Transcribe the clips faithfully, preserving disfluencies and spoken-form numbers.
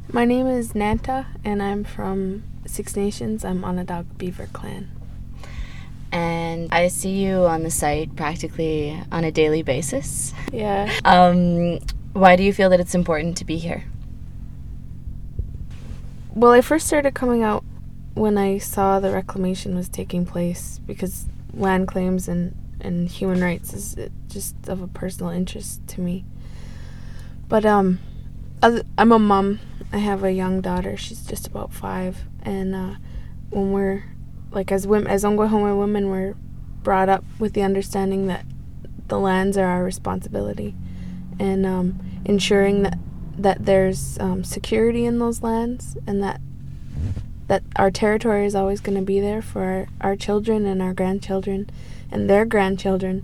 My name is Nanta, and I'm from Six Nations. I'm Onondaga Beaver Clan. And I see you on the site practically on a daily basis. Yeah. Um, why do you feel that it's important to be here? Well, I first started coming out when I saw the reclamation was taking place, because land claims and, and human rights is just of a personal interest to me. But um, I'm a mom. I have a young daughter. She's just about five. And uh, when we're, like, as women, as Ongwehome women, we're brought up with the understanding that the lands are our responsibility, and um, ensuring that that there's um, security in those lands, and that that our territory is always going to be there for our, our children and our grandchildren and their grandchildren.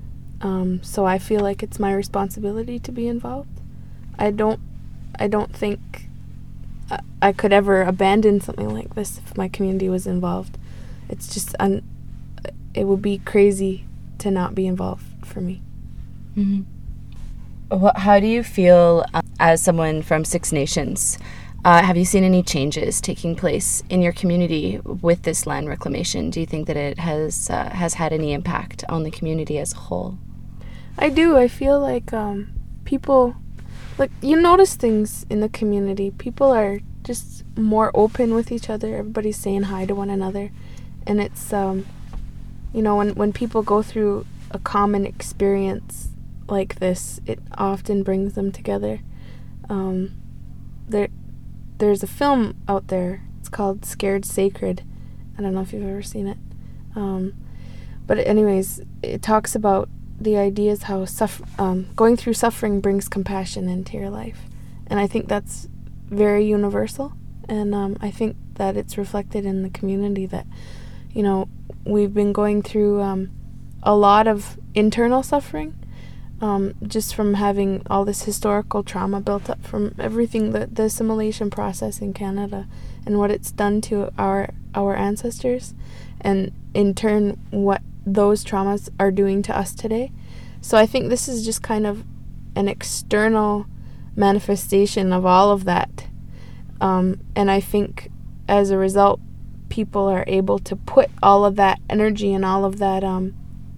Um, so I feel like it's my responsibility to be involved. I don't I don't think I, I could ever abandon something like this if my community was involved. It's just un, it would be crazy to not be involved for me. Mm-hmm. Well, how do you feel um, as someone from Six Nations? Uh, have you seen any changes taking place in your community with this land reclamation? Do you think that it has uh, has had any impact on the community as a whole? I do. I feel like um, people, like, you notice things in the community. People are just more open with each other. Everybody's saying hi to one another. And it's, um, you know, when, when people go through a common experience like this, it often brings them together. Um, there, there's a film out there. It's called Scared Sacred. I don't know if you've ever seen it. Um, but anyways, it talks about the ideas how suffer, um, going through suffering brings compassion into your life. And I think that's very universal. And um, I think that it's reflected in the community that, you know, we've been going through um, a lot of internal suffering, um, just from having all this historical trauma built up from everything, the, the assimilation process in Canada and what it's done to our our ancestors, and in turn what those traumas are doing to us today. So I think this is just kind of an external manifestation of all of that. Um, and I think as a result, people are able to put all of that energy and all of that um,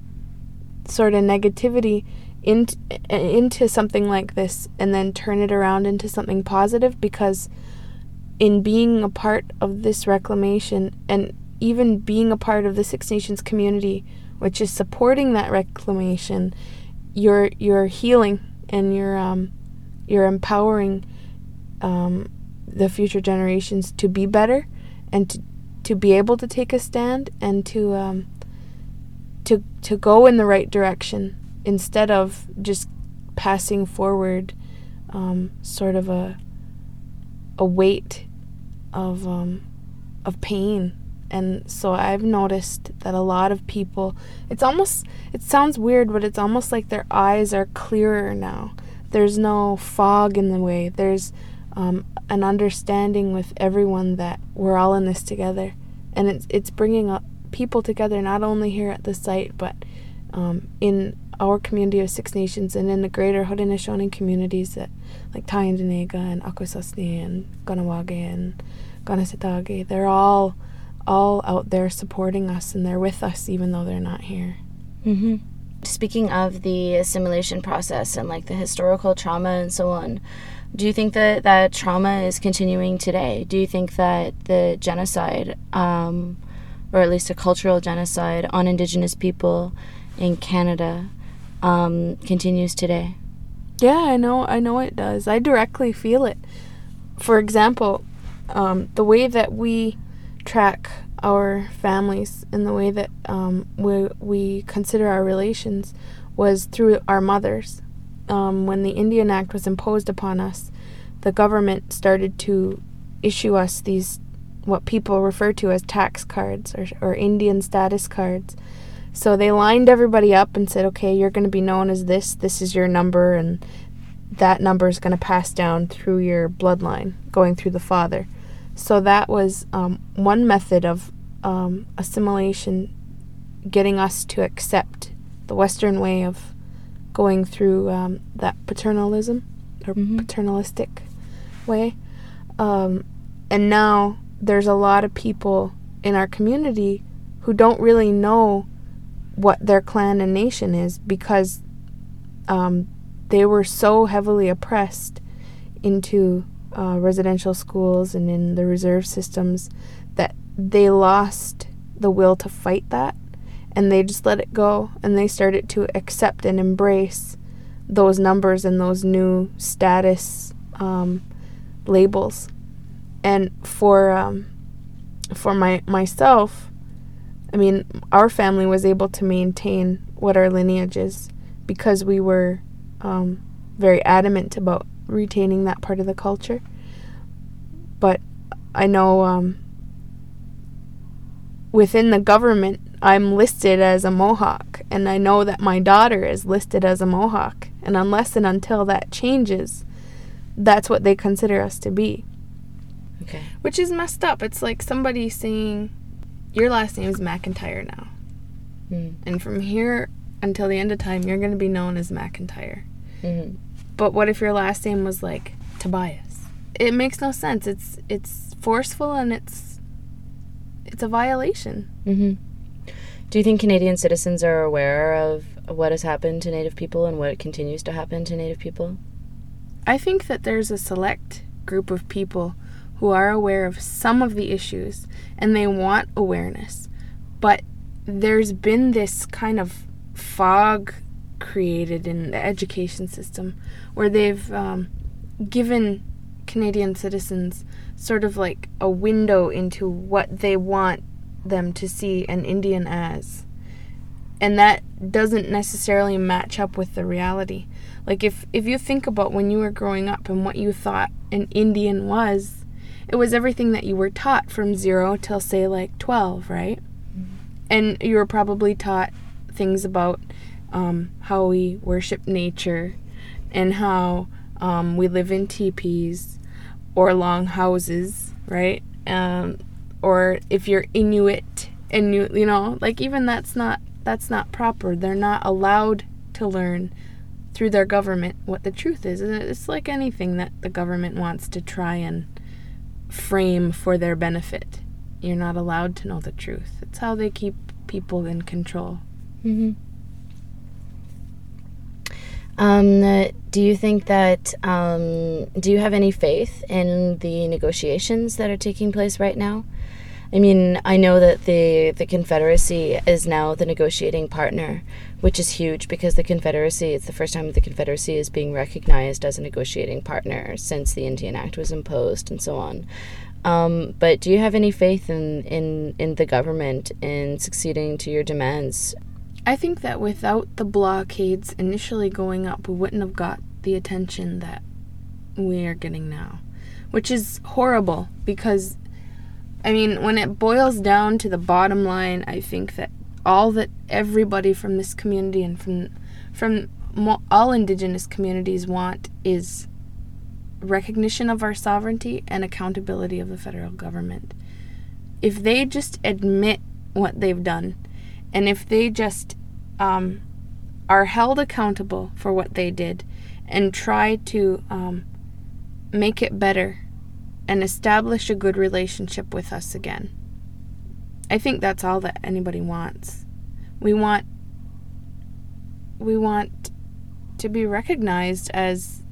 sort of negativity into, into something like this, and then turn it around into something positive, because in being a part of this reclamation, and even being a part of the Six Nations community, which is supporting that reclamation, you're you're healing, and you're um you're empowering um the future generations to be better, and to to be able to take a stand, and to um to to go in the right direction, instead of just passing forward um sort of a a weight of um of pain. And so I've noticed that a lot of people, it's almost, it sounds weird, but it's almost like their eyes are clearer now. There's no fog in the way. There's um, an understanding with everyone that we're all in this together. And it's it's bringing up people together, not only here at the site, but um, in our community of Six Nations and in the greater Haudenosaunee communities, that, like Tyendinaga and Akwesasne and Ganawage and Ganasitage. They're all all out there supporting us, and they're with us even though they're not here. Mm-hmm. Speaking of the assimilation process and like the historical trauma and so on, do you think that that trauma is continuing today? Do you think that the genocide, um, or at least a cultural genocide on Indigenous people in Canada, um, continues today? Yeah, I know. I know it does. I directly feel it. For example, um, the way that we track our families and the way that um, we we consider our relations was through our mothers. Um, when the Indian Act was imposed upon us, the government started to issue us these, what people refer to as tax cards, or, or Indian status cards. So they lined everybody up and said, okay, you're going to be known as this, this is your number, and that number is going to pass down through your bloodline, going through the father. So that was um, one method of um, assimilation, getting us to accept the Western way of going through um, that paternalism, or mm-hmm. paternalistic way. Um, and now there's a lot of people in our community who don't really know what their clan and nation is because um, they were so heavily oppressed into uh, residential schools and in the reserve systems that they lost the will to fight that, and they just let it go, and they started to accept and embrace those numbers and those new status um, labels. And for um, for my myself, I mean, our family was able to maintain what our lineage is because we were um, very adamant about retaining that part of the culture. But I know um, within the government, I'm listed as a Mohawk, and I know that my daughter is listed as a Mohawk. And unless and until that changes, that's what they consider us to be. Okay. Which is messed up. It's like somebody saying, your last name is McIntyre now. Mm. And from here until the end of time, you're going to be known as McIntyre. Mm-hmm. But what if your last name was like Tobias? It makes no sense. It's it's forceful and it's it's a violation. Mm-hmm. Do you think Canadian citizens are aware of what has happened to Native people and what continues to happen to Native people? I think that there's a select group of people who are aware of some of the issues and they want awareness. But there's been this kind of fog created in the education system where they've um, given Canadian citizens sort of like a window into what they want them to see an Indian as. And that doesn't necessarily match up with the reality. Like if, if you think about when you were growing up and what you thought an Indian was, it was everything that you were taught from zero till, say, like twelve, right? Mm-hmm. And you were probably taught things about um, how we worship nature and how um, we live in teepees or long houses, right? Um, or if you're Inuit and you, you know, like even that's not that's not proper. They're not allowed to learn through their government what the truth is. And it's like anything that the government wants to try and frame for their benefit. You're not allowed to know the truth. It's how they keep people in control. Mm-hmm. Um, do you think that, um, do you have any faith in the negotiations that are taking place right now? I mean, I know that the, the Confederacy is now the negotiating partner, which is huge because the Confederacy, it's the first time that the Confederacy is being recognized as a negotiating partner since the Indian Act was imposed and so on. Um, but do you have any faith in, in, in the government in succeeding to your demands? I think that without the blockades initially going up, we wouldn't have got the attention that we are getting now, which is horrible because, I mean, when it boils down to the bottom line, I think that all that everybody from this community and from from mo- all Indigenous communities want is recognition of our sovereignty and accountability of the federal government. If they just admit what they've done, and if they just um, are held accountable for what they did and try to um, make it better and establish a good relationship with us again, I think that's all that anybody wants. We want we want to be recognized as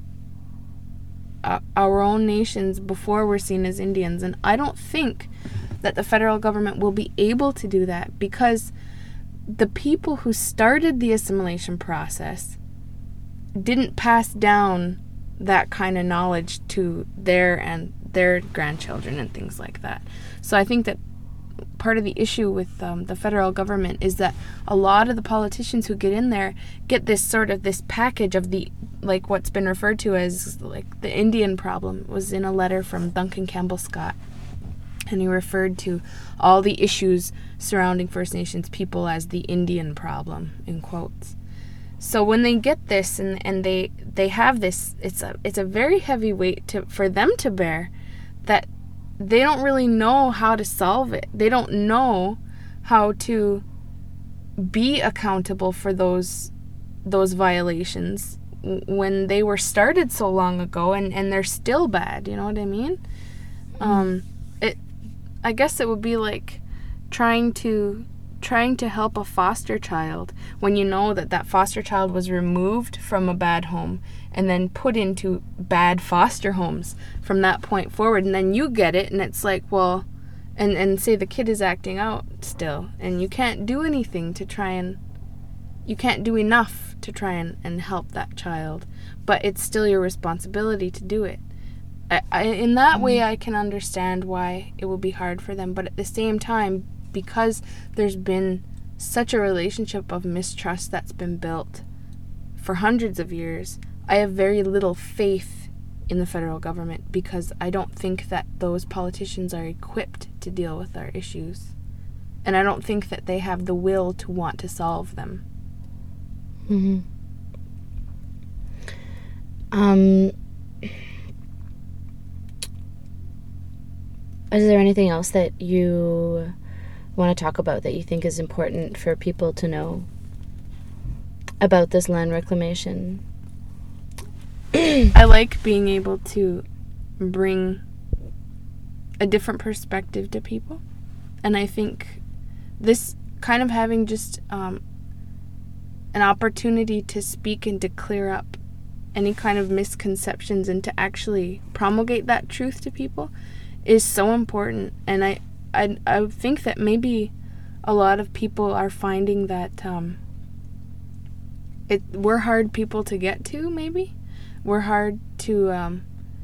uh, our own nations before we're seen as Indians. And I don't think that the federal government will be able to do that because the people who started the assimilation process didn't pass down that kind of knowledge to their and their grandchildren and things like that. So I think that part of the issue with um, the federal government is that a lot of the politicians who get in there get this sort of this package of the, like what's been referred to as like the Indian problem. It was in a letter from Duncan Campbell Scott, and he referred to all the issues surrounding First Nations people as the Indian problem, in quotes. So when they get this and, and they they have this, it's a it's a very heavy weight to for them to bear, that they don't really know how to solve it. They don't know how to be accountable for those those violations when they were started so long ago and, and they're still bad. You know what I mean? Um, it, I guess it would be like trying to trying to help a foster child when you know that that foster child was removed from a bad home and then put into bad foster homes from that point forward, and then you get it and it's like, well, and and say the kid is acting out still and you can't do anything to try and you can't do enough to try and, and help that child, but it's still your responsibility to do it. I, I, in that mm-hmm. way I can understand why it will be hard for them, but at the same time, because there's been such a relationship of mistrust that's been built for hundreds of years, I have very little faith in the federal government because I don't think that those politicians are equipped to deal with our issues. And I don't think that they have the will to want to solve them. Mm-hmm. Um, is there anything else that you want to talk about that you think is important for people to know about this land reclamation? I like being able to bring a different perspective to people, and I think this kind of having just um, an opportunity to speak and to clear up any kind of misconceptions and to actually promulgate that truth to people is so important. And I I, I think that maybe a lot of people are finding that um, it we're hard people to get to, maybe. We're hard to um,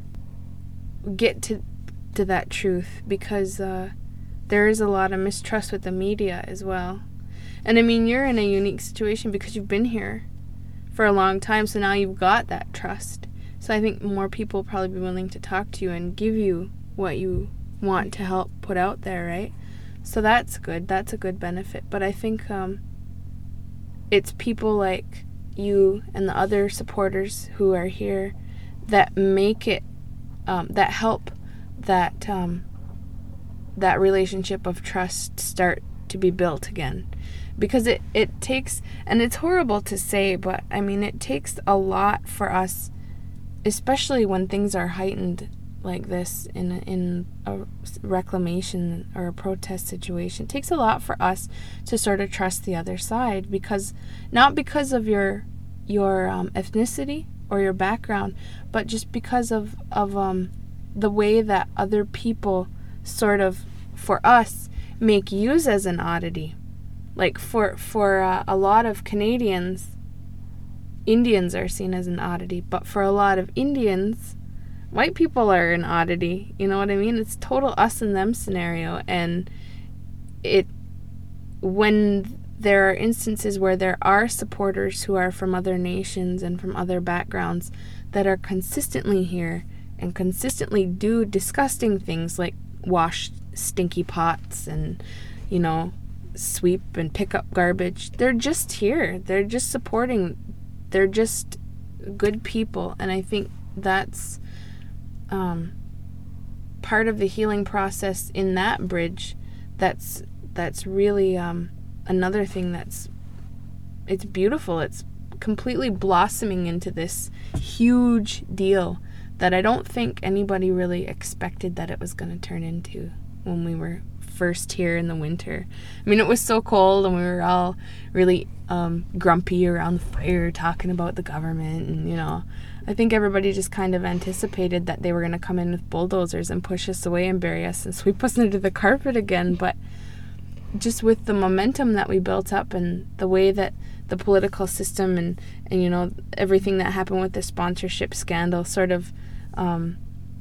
get to to that truth because uh, there is a lot of mistrust with the media as well. And I mean, you're in a unique situation because you've been here for a long time, so now you've got that trust. So I think more people will probably be willing to talk to you and give you what you want to help put out there, right? So that's good. That's a good benefit. But I think um, it's people like you and the other supporters who are here that make it, um, that help that um, that relationship of trust start to be built again. Because it, it takes, and it's horrible to say, but I mean, it takes a lot for us, especially when things are heightened like this in a, in a reclamation or a protest situation. It takes a lot for us to sort of trust the other side, because not because of your your um, ethnicity or your background, but just because of of um, the way that other people sort of, for us, make use as an oddity. Like for for uh, a lot of Canadians, Indians are seen as an oddity, but for a lot of Indians, white people are an oddity. You know what I mean? It's total us and them scenario. And it when there are instances where there are supporters who are from other nations and from other backgrounds that are consistently here and consistently do disgusting things like wash stinky pots and, you know, sweep and pick up garbage. They're just here. They're just supporting. They're just good people. And I think that's um, part of the healing process in that bridge. That's that's really um, another thing that's, it's beautiful. It's completely blossoming into this huge deal that I don't think anybody really expected that it was going to turn into when we were first here in the winter. I mean, it was so cold and we were all really um, grumpy around the fire talking about the government, and, you know, I think everybody just kind of anticipated that they were going to come in with bulldozers and push us away and bury us and sweep us under the carpet again. But just with the momentum that we built up and the way that the political system and, and you know, everything that happened with the sponsorship scandal, sort of um,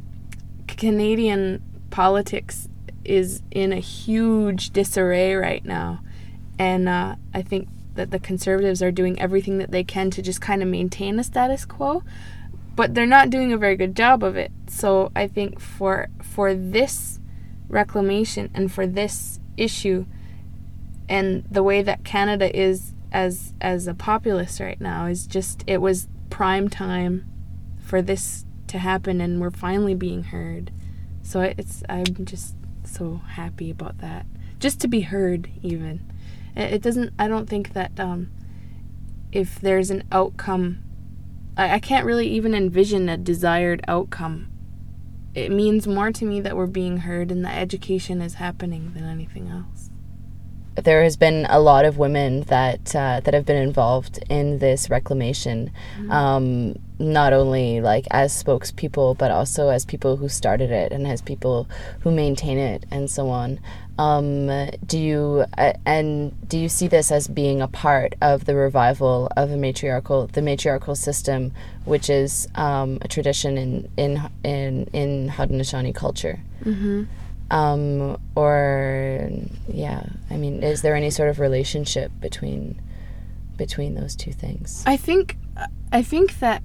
Canadian politics is in a huge disarray right now. And uh, I think that the Conservatives are doing everything that they can to just kind of maintain a status quo, but they're not doing a very good job of it. So I think for for this reclamation and for this issue and the way that Canada is as as a populace right now is just, it was prime time for this to happen, and we're finally being heard. So it's I'm just so happy about that, just to be heard. Even it, it doesn't I don't think that um if there's an outcome, I, I can't really even envision a desired outcome it means more to me that we're being heard and that education is happening than anything else. There has been a lot of women that uh, that have been involved in this reclamation, mm-hmm. um, not only like as spokespeople, but also as people who started it and as people who maintain it and so on. Um, do you uh, and do you see this as being a part of the revival of a matriarchal the matriarchal system, which is um, a tradition in in in in Haudenosaunee culture? Mm-hmm. Um, or yeah, I mean, is there any sort of relationship between between those two things? I think I think that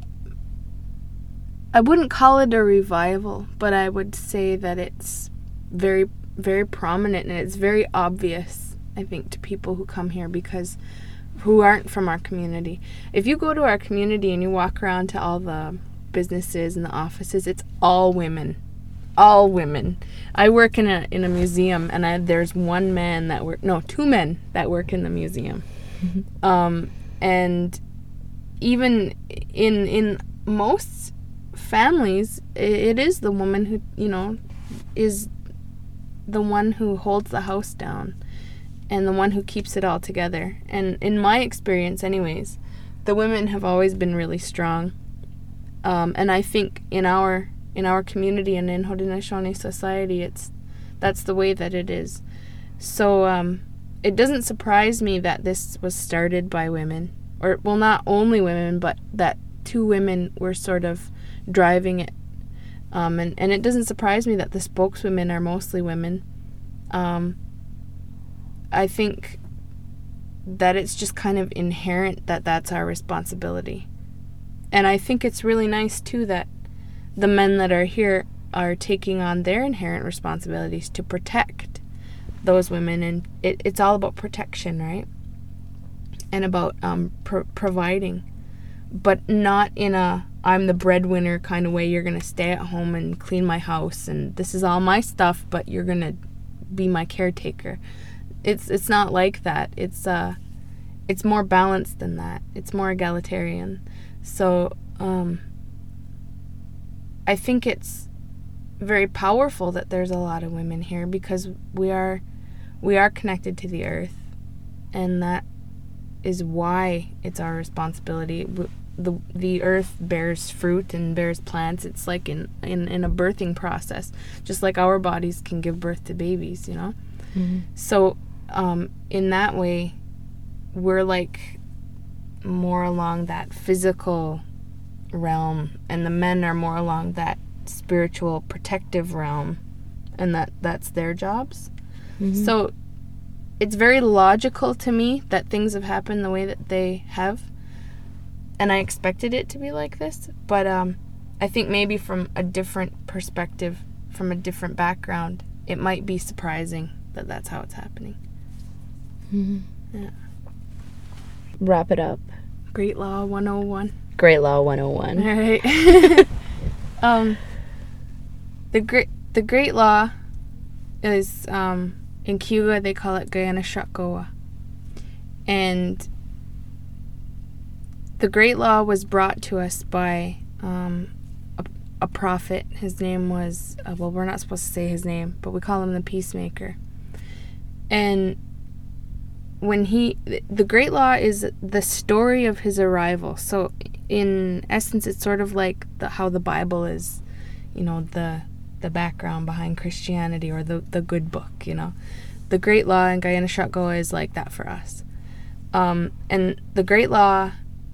I wouldn't call it a revival, but I would say that it's very very prominent and it's very obvious, I think, to people who come here because who aren't from our community. If you go to our community and you walk around to all the businesses and the offices, it's all women. All women. I work in a in a museum, and I, there's one man that work no two men that work in the museum, um, and even in in most families, it, it is the woman who you know is the one who holds the house down, and the one who keeps it all together. And in my experience, anyways, the women have always been really strong, um, and I think in our in our community and in Haudenosaunee society, it's that's the way that it is. So um, it doesn't surprise me that this was started by women, or well, not only women, but that two women were sort of driving it. Um, and, and it doesn't surprise me that the spokeswomen are mostly women. Um, I think that it's just kind of inherent that that's our responsibility. And I think it's really nice, too, that the men that are here are taking on their inherent responsibilities to protect those women. And it, it's all about protection, right? And about um, pro- providing. But not in a I'm the breadwinner kind of way. You're going to stay at home and clean my house and this is all my stuff, but you're going to be my caretaker. It's it's not like that. It's uh it's more balanced than that. It's more egalitarian. So um I think it's very powerful that there's a lot of women here because we are we are connected to the earth, and that is why it's our responsibility. The the earth bears fruit and bears plants. It's like in, in, in a birthing process, just like our bodies can give birth to babies, you know? Mm-hmm. So um, in that way, we're like more along that physical realm, and the men are more along that spiritual protective realm, and that, that's their jobs. Mm-hmm. So it's very logical to me that things have happened the way that they have. And I expected it to be like this, but um, I think maybe from a different perspective, from a different background, it might be surprising that that's how it's happening. Mm-hmm. Yeah. Wrap it up. Great Law one oh one. Great Law one oh one. All right. um, the great the Great Law is um, in Cayuga they call it Gayanashakawa, and the Great Law was brought to us by um, a, a prophet. His name was, uh, well, we're not supposed to say his name, but we call him the Peacemaker. And when he, the Great Law is the story of his arrival. So in essence, it's sort of like the, how the Bible is, you know, the the background behind Christianity, or the, the good book, you know. The Great Law in Gayanashakawa is like that for us. Um, and the Great Law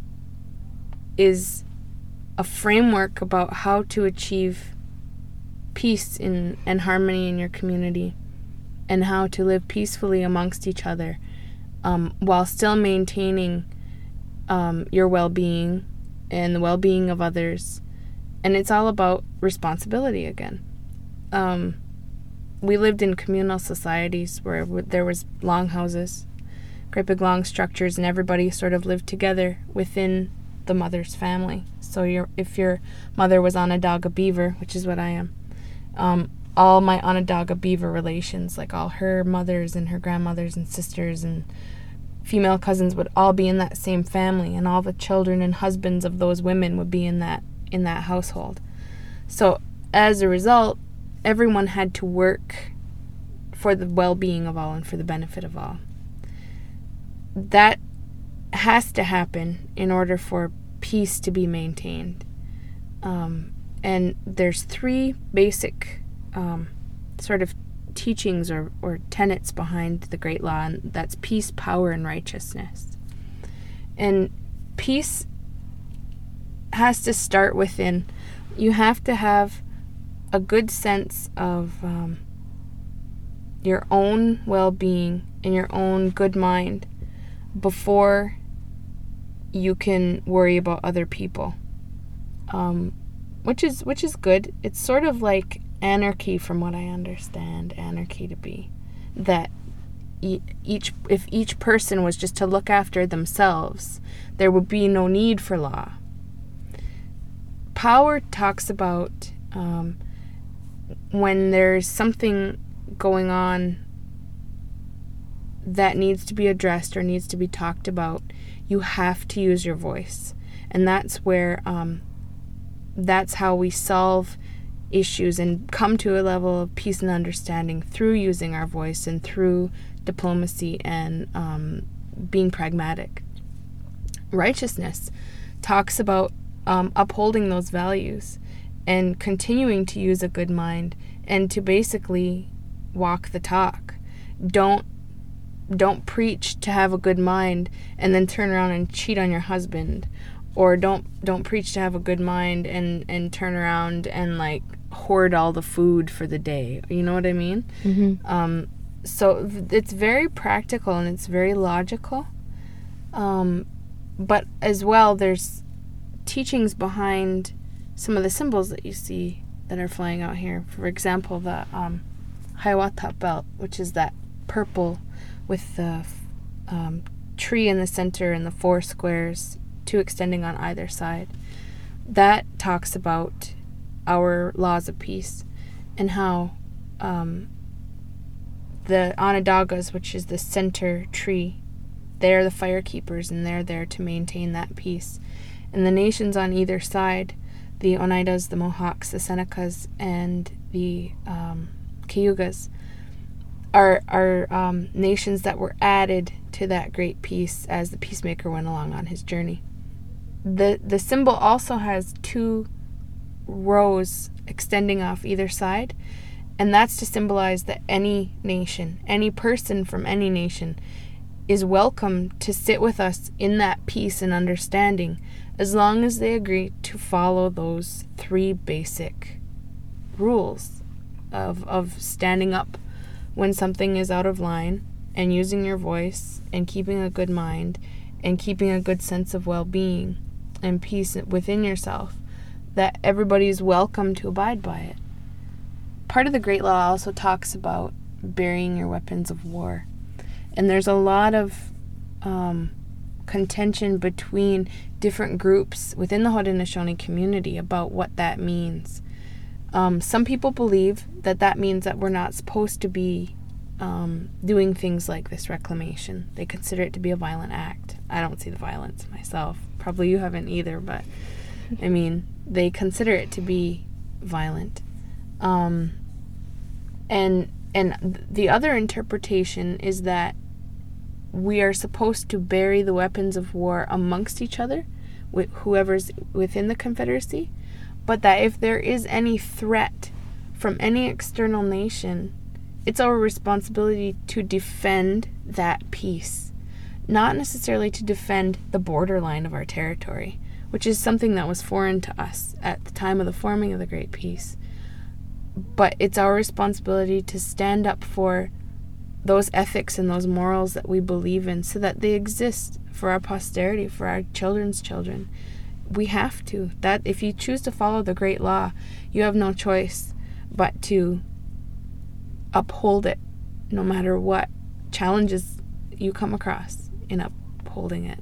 is a framework about how to achieve peace in, and harmony in your community, and how to live peacefully amongst each other, um, while still maintaining um, your well-being and the well-being of others. And it's all about responsibility again. Um, we lived in communal societies where there was longhouses, great big long structures, and everybody sort of lived together within the mother's family. So your if your mother was Onondaga Beaver, which is what I am, um, all my Onondaga Beaver relations, like all her mothers and her grandmothers and sisters and female cousins, would all be in that same family, and all the children and husbands of those women would be in that in that household. So as a result, everyone had to work for the well-being of all and for the benefit of all. That has to happen in order for peace to be maintained. Um, and there's three basic um, sort of teachings or, or tenets behind the Great Law, and that's peace, power, and righteousness. And peace has to start within. You have to have a good sense of um, your own well-being and your own good mind before you can worry about other people, um, which is which is good. It's sort of like anarchy, from what I understand anarchy to be, that e- each if each person was just to look after themselves, there would be no need for law. Power talks about um, when there's something going on that needs to be addressed or needs to be talked about, you have to use your voice. And that's where, um, that's how we solve issues and come to a level of peace and understanding, through using our voice and through diplomacy and um, being pragmatic. Righteousness talks about um, upholding those values and continuing to use a good mind and to basically walk the talk. Don't Don't preach to have a good mind and then turn around and cheat on your husband, or don't don't preach to have a good mind and and turn around and like hoard all the food for the day. You know what I mean? Mm-hmm. Um, so it's very practical and it's very logical. Um, but as well, there's teachings behind some of the symbols that you see that are flying out here. For example, the um, Hiawatha belt, which is that purple with the um, tree in the center and the four squares, two extending on either side. That talks about our laws of peace and how um, the Onondagas, which is the center tree, they're the fire keepers and they're there to maintain that peace. And the nations on either side, the Oneidas, the Mohawks, the Senecas, and the um, Cayugas, are are um, nations that were added to that great peace as the peacemaker went along on his journey. The the symbol also has two rows extending off either side, and that's to symbolize that any nation, any person from any nation, is welcome to sit with us in that peace and understanding, as long as they agree to follow those three basic rules of of standing up when something is out of line, and using your voice, and keeping a good mind, and keeping a good sense of well-being and peace within yourself, that everybody is welcome to abide by it. Part of the Great Law also talks about burying your weapons of war. And there's a lot of um, contention between different groups within the Haudenosaunee community about what that means. Um, some people believe that that means that we're not supposed to be um, doing things like this reclamation. They consider it to be a violent act. I don't see the violence myself. Probably you haven't either, but I mean, they consider it to be violent. Um, and and the other interpretation is that we are supposed to bury the weapons of war amongst each other, with whoever's within the Confederacy, but that if there is any threat from any external nation, it's our responsibility to defend that peace, not necessarily to defend the borderline of our territory, which is something that was foreign to us at the time of the forming of the Great Peace. But it's our responsibility to stand up for those ethics and those morals that we believe in, so that they exist for our posterity, for our children's children. We have to. That if you choose to follow the Great Law, you have no choice but to uphold it, no matter what challenges you come across in upholding it.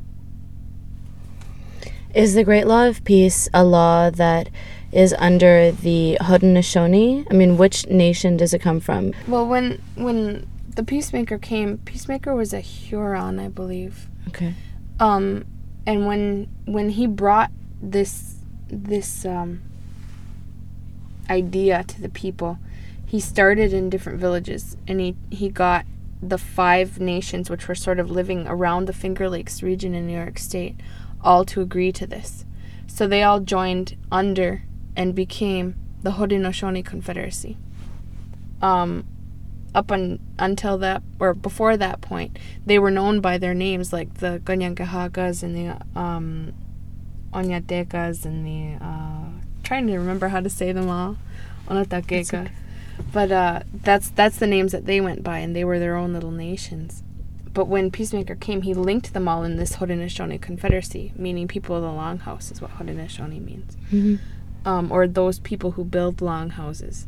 Is the Great Law of Peace a law that is under the Haudenosaunee? I mean, which nation does it come from? Well, when when the Peacemaker came, Peacemaker was a Huron, I believe. Okay. Um, and when when he brought this this um idea to the people. He started in different villages, and he, he got the five nations, which were sort of living around the Finger Lakes region in New York State, all to agree to this. So they all joined under and became the Haudenosaunee Confederacy. Um, up un, until that, or before that point, they were known by their names, like the Ganyankahagas and the um, Onyatekas and the, uh, trying to remember how to say them all, Onotakeka. Okay. But uh, that's that's the names that they went by, and they were their own little nations. But when Peacemaker came, he linked them all in this Haudenosaunee Confederacy, meaning people of the longhouse is what Haudenosaunee means. Mm-hmm. Um, or those people who build longhouses.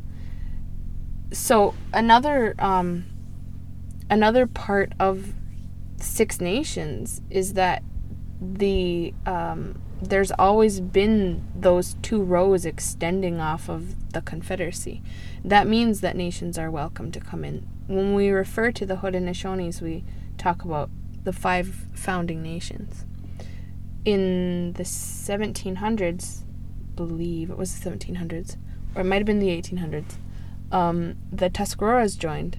So another um, another part of Six Nations is that the um, there's always been those two rows extending off of the Confederacy. That means that nations are welcome to come in. When we refer to the Haudenosaunees, we talk about the five founding nations. In the seventeen hundreds, believe it was the seventeen hundreds, or it might have been the eighteen hundreds, um, the Tuscaroras joined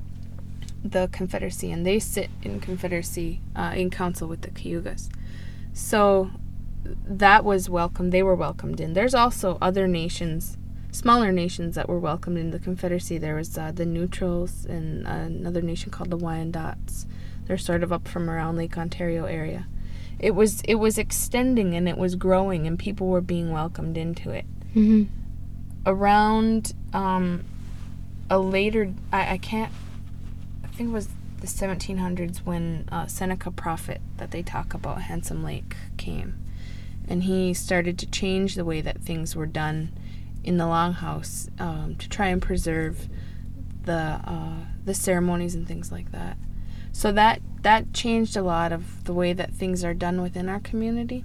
the Confederacy, and they sit in Confederacy uh, in council with the Cayugas. So that was welcome. They were welcomed in. There's also other nations, smaller nations that were welcomed in the Confederacy. There was uh, the Neutrals and uh, another nation called the Wyandots. They're sort of up from around Lake Ontario area. It was it was extending, and it was growing, and people were being welcomed into it. Mm-hmm. Around um, a later, I, I can't, I think it was the seventeen hundreds when uh, Seneca Prophet that they talk about, Handsome Lake, came. And he started to change the way that things were done in the Longhouse um, to try and preserve the uh, the ceremonies and things like that. So that that changed a lot of the way that things are done within our community.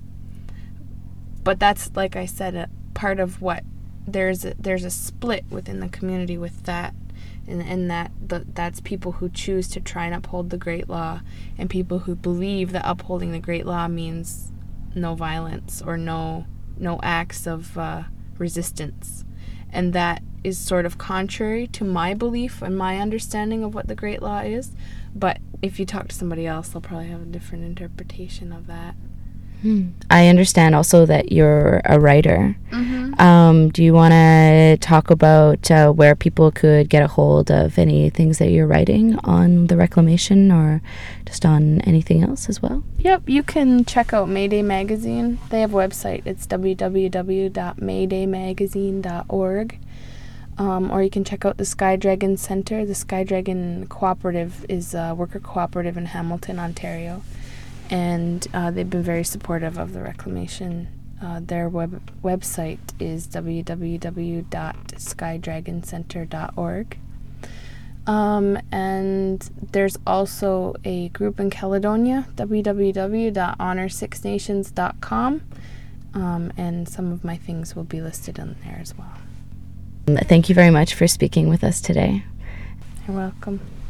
But that's, like I said, a part of what there's a, there's a split within the community with that, and and that the, that's people who choose to try and uphold the Great Law, and people who believe that upholding the Great Law means no violence or no no acts of uh, resistance. And that is sort of contrary to my belief and my understanding of what the Great Law is. But if you talk to somebody else, they'll probably have a different interpretation of that. Hmm. I understand also that you're a writer. Mm-hmm. Um, do you want to talk about uh, where people could get a hold of any things that you're writing on the reclamation, or just on anything else as well? Yep, you can check out Mayday Magazine. They have a website. It's w w w dot mayday magazine dot org. Um, or you can check out the Sky Dragon Center. The Sky Dragon Cooperative is a worker cooperative in Hamilton, Ontario. And uh, they've been very supportive of the reclamation. Uh, their web website is w w w dot sky dragon center dot org. Um, and there's also a group in Caledonia, w w w dot honor six nations dot com. Um, and some of my things will be listed on there as well. Thank you very much for speaking with us today. You're welcome.